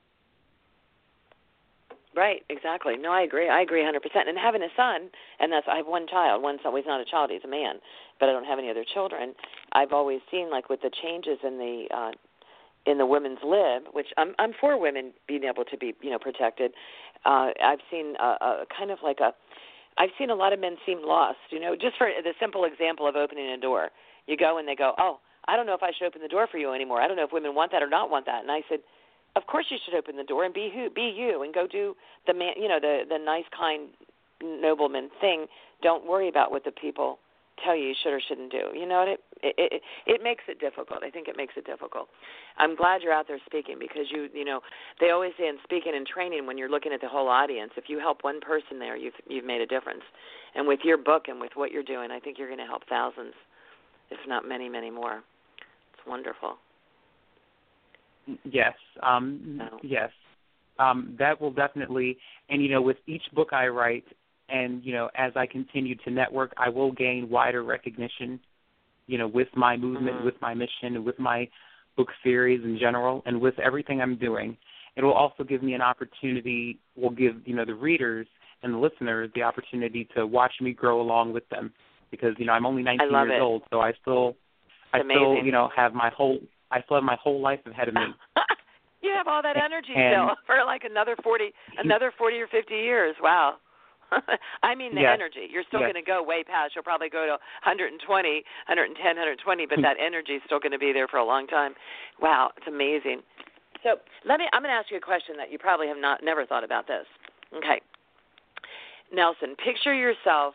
Right, exactly. No, I agree. I agree 100%. And having a son, and I have one child. One son, well, he's not a child, he's a man, but I don't have any other children. I've always seen, with the changes in the women's lib, which I'm for women being able to be, protected. I've seen I've seen a lot of men seem lost, just for the simple example of opening a door. You go and they go, oh, I don't know if I should open the door for you anymore. I don't know if women want that or not want that. And I said, of course you should open the door and be you and go do the man, the nice, kind, nobleman thing. Don't worry about what the people tell you should or shouldn't do. It makes it difficult. I think it makes it difficult. I'm glad you're out there speaking because they always say in speaking and training, when you're looking at the whole audience, if you help one person there, you've made a difference. And with your book and with what you're doing, I think you're going to help thousands, if not many, many more. It's wonderful. Yes. Yes. that will definitely, and, with each book I write and, as I continue to network, I will gain wider recognition, with my movement, with my mission, with my book series in general, and with everything I'm doing. It will also give me an opportunity, will give, the readers and the listeners the opportunity to watch me grow along with them because, I'm only 19 years old, so I still have my whole life ahead of me. You have all that energy still for like another 40 or 50 years. Wow. I mean the energy. You're still going to go way past. You'll probably go to 120, 110, 120, but that energy is still going to be there for a long time. Wow, it's amazing. So I'm going to ask you a question that you probably have never thought about this. Okay. Nelson, picture yourself,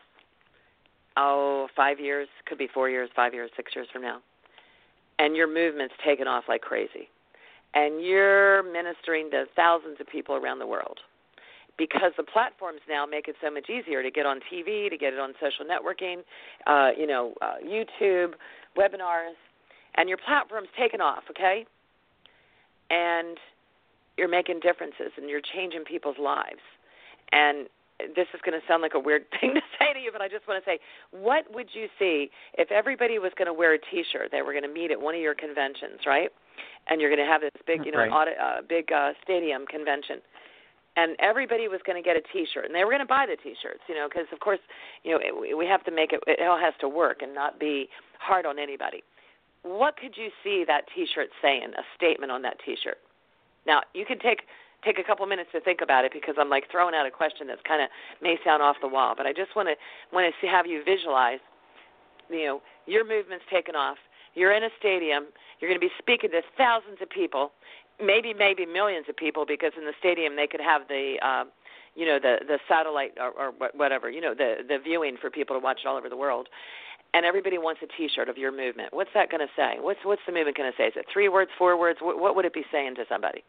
5 years, could be 4 years, 5 years, 6 years from now, and your movement's taken off like crazy. And you're ministering to thousands of people around the world because the platforms now make it so much easier to get on TV, to get it on social networking, YouTube, webinars, and your platform's taken off, okay? And you're making differences and you're changing people's lives. And this is going to sound like a weird thing to say to you, but I just want to say, what would you see if everybody was going to wear a T-shirt? They were going to meet at one of your conventions, right? And you're going to have this big, big stadium convention, and everybody was going to get a T-shirt, and they were going to buy the T-shirts, because of course, we have to make it. It all has to work and not be hard on anybody. What could you see that T-shirt saying? A statement on that T-shirt. Now you can take a couple minutes to think about it because I'm like throwing out a question that's kind of may sound off the wall, but I just want to have you visualize. Your movement's taken off. You're in a stadium. You're going to be speaking to thousands of people, maybe millions of people, because in the stadium they could have the satellite or whatever, the viewing for people to watch it all over the world. And everybody wants a T-shirt of your movement. What's that going to say? What's the movement going to say? Is it 3 words, 4 words? What would it be saying to somebody?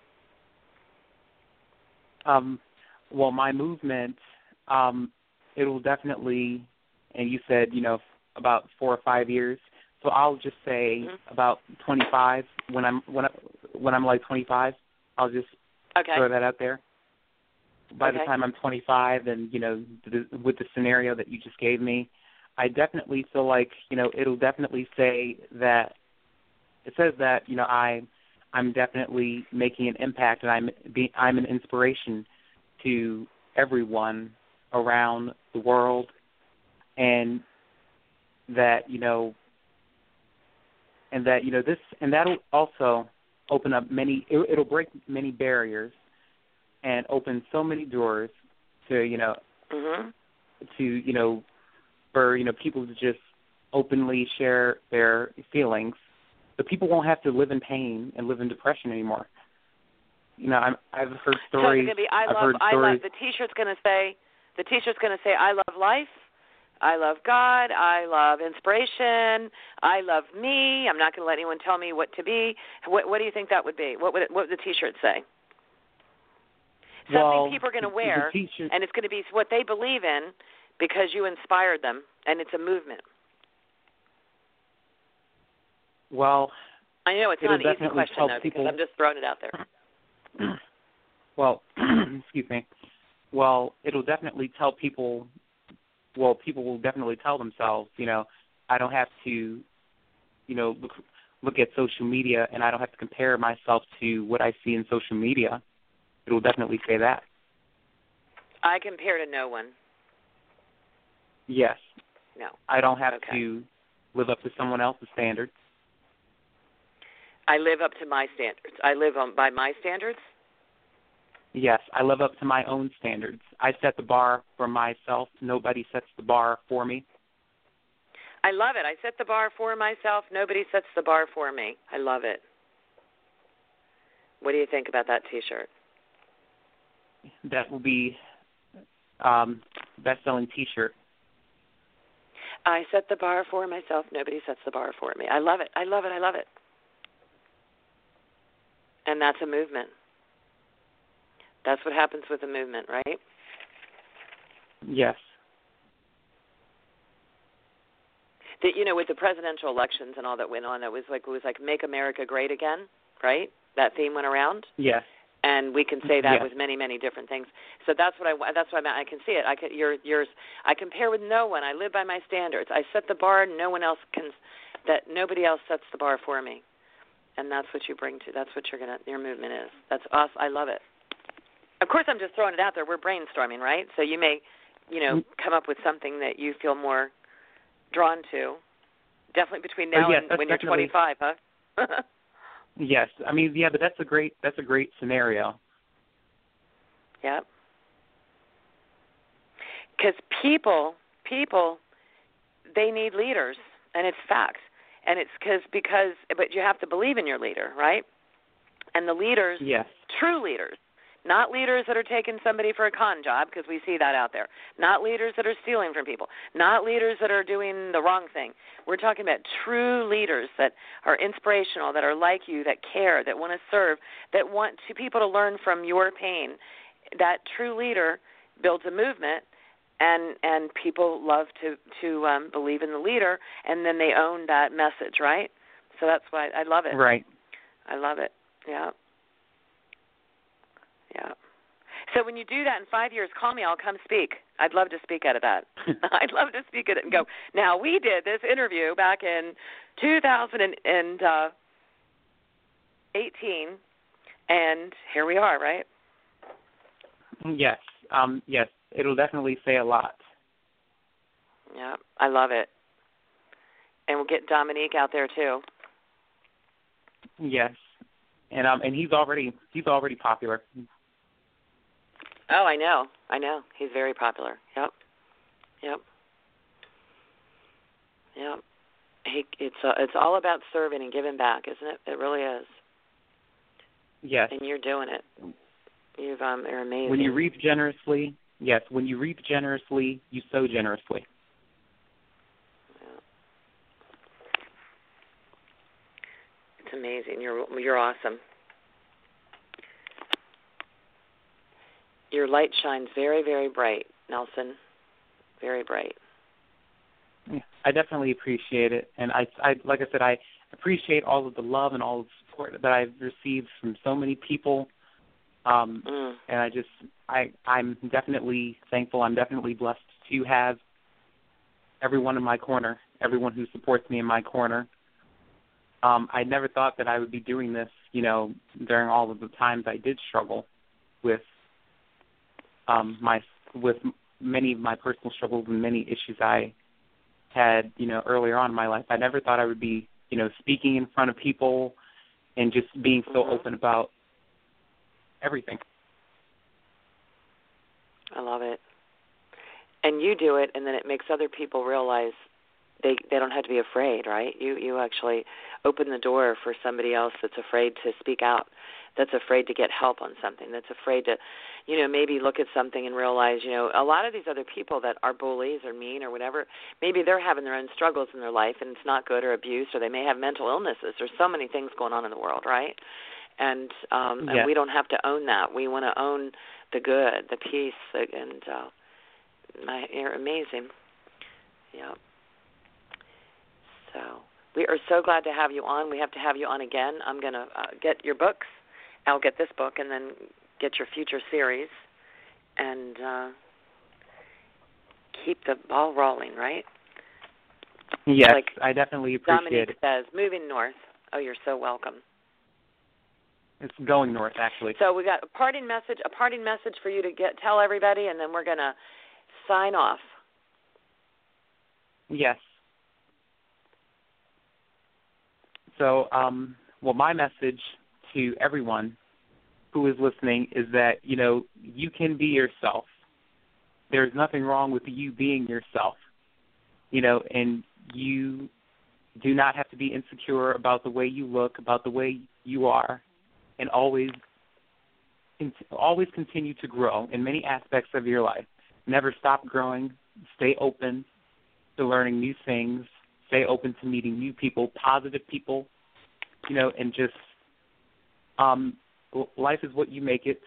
Well, my movement, it will definitely, and you said, about 4 or 5 years. So I'll just say about 25. When I'm like 25, I'll just throw that out there. By the time I'm 25, and with the scenario that you just gave me, I definitely feel like it'll definitely say that it says that I'm definitely making an impact, and I'm an inspiration to everyone around the world, and that that'll also open up it'll break many barriers and open so many doors to for people to just openly share their feelings. So people won't have to live in pain and live in depression anymore. I've heard stories. So it's going to be I love. The T-shirt's going to say I love life. I love God. I love inspiration. I love me. I'm not going to let anyone tell me what to be. What do you think that would be? What would the T-shirt say? Something people are going to wear, and it's going to be what they believe in because you inspired them, and it's a movement. Well, I know it's not an easy question, though, because I'm just throwing it out there. Well, excuse me. Well, it'll definitely tell people. Well, people will definitely tell themselves, I don't have to, look at social media, and I don't have to compare myself to what I see in social media. It will definitely say that. I compare to no one. Yes. No. I don't have to live up to someone else's standards. I live up to my standards. I live by my standards? Yes, I live up to my own standards. I set the bar for myself. Nobody sets the bar for me. I love it. I set the bar for myself. Nobody sets the bar for me. I love it. What do you think about that T-shirt? That will be best-selling T-shirt. I set the bar for myself. Nobody sets the bar for me. I love it. I love it. I love it. And that's a movement. That's what happens with a movement, right? Yes. With the presidential elections and all that went on, it was like "Make America Great Again," right? That theme went around. Yes. And we can say that Yes. with many, many different things. So that's what I can see it. Yours. I compare with no one. I live by my standards. I set the bar. Nobody else sets the bar for me. And that's what you bring to. That's what your movement is. That's us. I love it. Of course, I'm just throwing it out there. We're brainstorming, right? So you may, come up with something that you feel more drawn to. Definitely between now and when you're 25, huh? Yes, I mean, but that's a great scenario. Yep. Because people, they need leaders, and it's fact. And it's but you have to believe in your leader, right? And the leaders, yes, true leaders, not leaders that are taking somebody for a con job, because we see that out there. Not leaders that are stealing from people. Not leaders that are doing the wrong thing. We're talking about true leaders that are inspirational, that are like you, that care, that want to serve, that want people to learn from your pain. That true leader builds a movement, and people love to believe in the leader, and then they own that message, right? So that's why I love it. Right. I love it. Yeah. Yeah. So when you do that in 5 years, call me. I'll come speak. I'd love to speak out of that. I'd love to speak at it and go, now, we did this interview back in 2018, and here we are, right? Yes. Yes. It'll definitely say a lot. Yeah, I love it. And we'll get Dominique out there too. Yes. And he's already popular. Oh, I know. He's very popular. Yep. It's all about serving and giving back, isn't it? It really is. Yes. And you're doing it. You're amazing. When you reap generously, you sow generously. Yeah. It's amazing. You're awesome. Your light shines very, very bright, Nelson. Very bright. Yeah, I definitely appreciate it, and I like I said, I appreciate all of the love and all of the support that I've received from so many people. And I'm definitely thankful. I'm definitely blessed to have everyone in my corner, everyone who supports me in my corner. I never thought that I would be doing this, during all of the times I did struggle with with many of my personal struggles and many issues I had, earlier on in my life. I never thought I would be, speaking in front of people and just being so open about everything. I love it. And you do it, and then it makes other people realize they don't have to be afraid, right? You actually open the door for somebody else that's afraid to speak out, that's afraid to get help on something, that's afraid to, maybe look at something and realize, a lot of these other people that are bullies or mean or whatever, maybe they're having their own struggles in their life and it's not good, or abuse, or they may have mental illnesses. There's so many things going on in the world, right? And we don't have to own that. We want to own the good, the peace, and you're amazing. Yeah. So we are so glad to have you on. We have to have you on again. I'm going to get your books. I'll get this book and then get your future series and keep the ball rolling, right? Yes, like I definitely appreciate Dominique it. says, moving north. Oh, you're so welcome. It's going north, actually. So we got a parting message for you to tell everybody, and then we're going to sign off. Yes. So, my message to everyone who is listening is that, you can be yourself. There's nothing wrong with you being yourself, and you do not have to be insecure about the way you look, about the way you are, and always continue to grow in many aspects of your life. Never stop growing. Stay open to learning new things. Stay open to meeting new people, positive people, and just life is what you make it.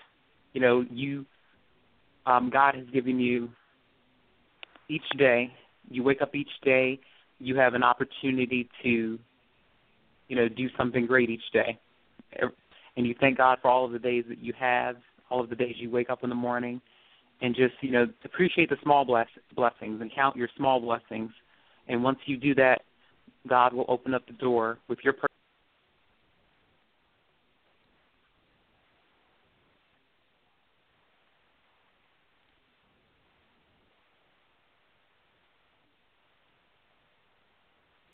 God has given you each day. You wake up each day. You have an opportunity to, do something great each day. and you thank God for all of the days that you have, all of the days you wake up in the morning, and just, appreciate the small blessings and count your small blessings. And once you do that, God will open up the door with your